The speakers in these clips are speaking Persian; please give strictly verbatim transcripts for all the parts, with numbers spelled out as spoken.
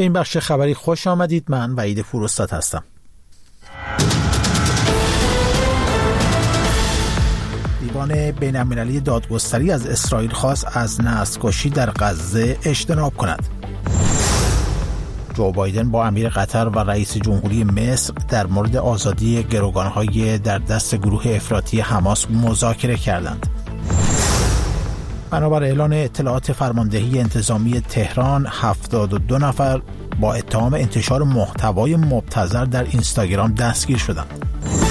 به این بخش خبری خوش آمدید. من وحید پوراستاد هستم. دیوان بین‌المللی دادگستری از اسرائیل خواست از نسل‌کشی در غزه اجتناب کند. جو بایدن با امیر قطر و رئیس جمهوری مصر در مورد آزادی گروگان‌های در دست گروه افراطی حماس مذاکره کردند. بنابر اعلان اطلاعات فرماندهی انتظامی تهران، هفتاد و دو نفر با اتهام انتشار محتوای مبتذل در اینستاگرام دستگیر شدند.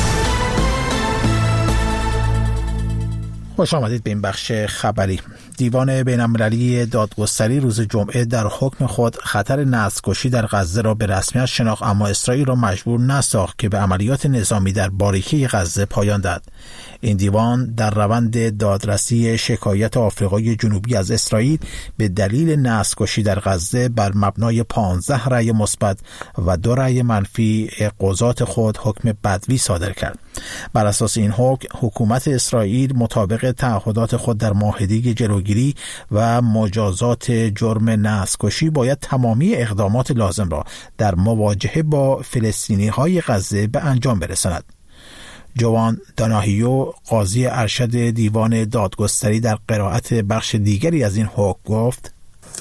خوش آمدید به این بخش خبری. دیوان بین‌المللی دادگستری روز جمعه در حکم خود خطر نسل‌کشی در غزه را به رسمیت شناخت، اما اسرائیل را مجبور نساخت که به عملیات نظامی در باریکه غزه پایان دهد. این دیوان در روند دادرسی شکایت آفریقای جنوبی از اسرائیل به دلیل نسل‌کشی در غزه بر مبنای پانزده رأی مثبت و دو رأی منفی قضات خود حکم بدوی صادر کرد. بر اساس این حکم، حکومت اسرائیل مطابق تعهدات خود در معاهده جلوگیری و مجازات جرم نسل‌کشی باید تمامی اقدامات لازم را در مواجهه با فلسطینی‌های غزه به انجام برساند. جوان داناهیو، قاضی ارشد دیوان دادگستری، در قرائت بخش دیگری از این حکم گفت: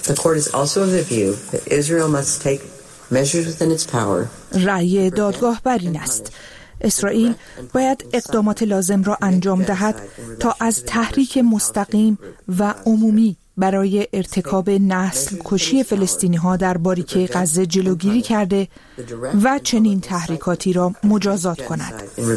رأی دادگاه بر این است: اسرائیل باید اقدامات لازم را انجام دهد تا از تحریک مستقیم و عمومی برای ارتکاب نسل کشی فلسطینی ها در باریکه غزه جلوگیری کرده و چنین تحریکاتی را مجازات کند.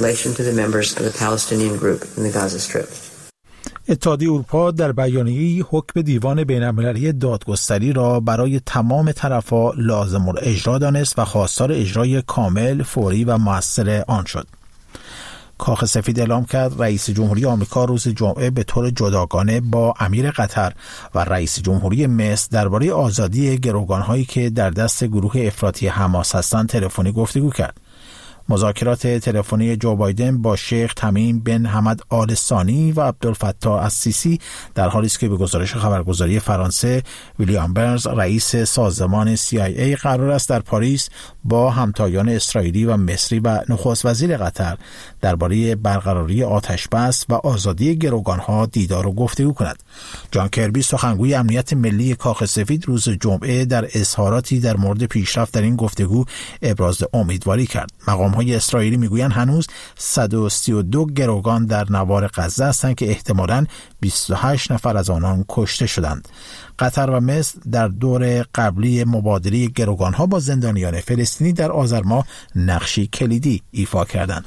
اتحادیه اروپا در بیانیه‌ای حکم دیوان بین‌المللی دادگستری را برای تمام طرف‌ها لازم الاجرا دانست و خواستار اجرای کامل، فوری و مؤثر آن شد. کاخ سفید اعلام کرد رئیس جمهوری آمریکا روز جمعه به طور جداگانه با امیر قطر و رئیس جمهوری مصر درباره آزادی گروگان‌هایی که در دست گروه افراطی حماس هستند تلفنی گفتگو کرد. مذاکرات تلفنی جو بایدن با شیخ تمیم بن حمد آل ثانی و عبدالفتاح السیسی در حالی است که به گزارش خبرگزاری فرانسه ویلیام برنز، رئیس سازمان سی آی ای، قرار است در پاریس با همتایان اسرائیلی و مصری و نخست وزیر قطر درباره برقراری آتشبس و آزادی گروگان‌ها دیدار و گفتگو کند. جان کربی، سخنگوی امنیت ملی کاخ سفید، روز جمعه در اظهاراتی در مورد پیشرفت در این گفتگو ابراز امیدواری کرد. مقام‌های اسرائیلی میگویند هنوز صد و سی و دو گروگان در نوار غزه هستند که احتمالاً بیست و هشت نفر از آنان کشته شدند. قطر و مصر در دور قبلی مبادله گروگان‌ها با زندانیان فلسطینی در آذر ماه نقشی کلیدی ایفا کردند.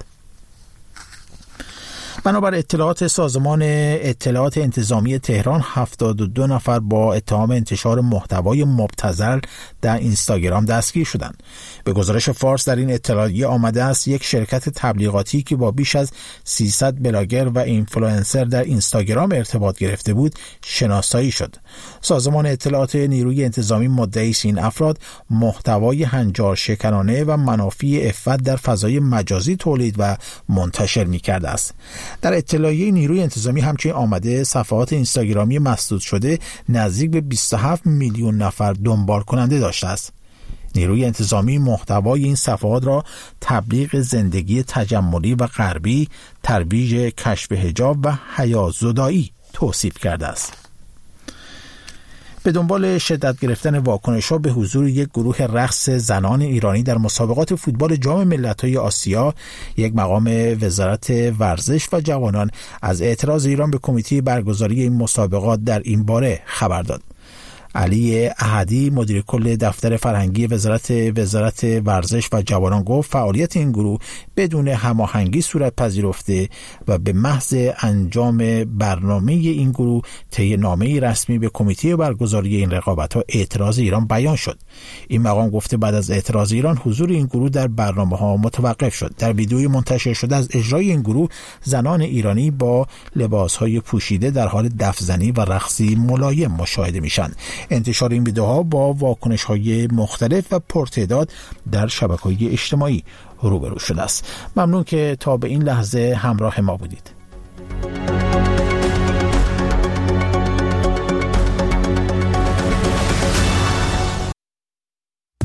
بنابر اطلاعات سازمان اطلاعات انتظامی تهران، هفتاد و دو نفر با اتهام انتشار محتوای مبتذل در اینستاگرام دستگیر شدند. به گزارش فارس در این اطلاعیه آمده است یک شرکت تبلیغاتی که با بیش از سیصد بلاگر و اینفلوئنسر در اینستاگرام ارتباط گرفته بود شناسایی شد. سازمان اطلاعات نیروی انتظامی مدعی است این افراد محتوای هنجار شکنانه و منافی عفت در فضای مجازی تولید و منتشر می‌کرده است. در اطلاعیه نیروی انتظامی همچنین آمده صفحات اینستاگرامی مسدود شده نزدیک به بیست و هفت میلیون نفر دنبال کننده داشته است. نیروی انتظامی محتوای این صفحات را تبلیغ زندگی تجملی و غربی، ترویج کشف حجاب و حیازدایی توصیف کرده است. به دنبال شدت گرفتن واکنش‌ها به حضور یک گروه رقص زنان ایرانی در مسابقات فوتبال جام ملت‌های آسیا، یک مقام وزارت ورزش و جوانان از اعتراض ایران به کمیته برگزاری این مسابقات در این باره خبر داد. علی احدی، مدیر کل دفتر فرهنگی وزارت وزارت ورزش و جوانان، گفت فعالیت این گروه بدون هماهنگی صورت پذیرفته و به محض انجام برنامه این گروه طی نامه‌ای رسمی به کمیته برگزاری این رقابت‌ها اعتراض ایران بیان شد. این مقام گفته بعد از اعتراض ایران حضور این گروه در برنامه‌ها متوقف شد. در ویدئویی منتشر شده از اجرای این گروه، زنان ایرانی با لباس‌های پوشیده در حال دف‌زنی و رقصی ملایم مشاهده می‌شوند. انتشار این ویدئوها با واکنش‌های مختلف و پرتعداد در شبکه‌های اجتماعی روبرو شده است. ممنون که تا به این لحظه همراه ما بودید.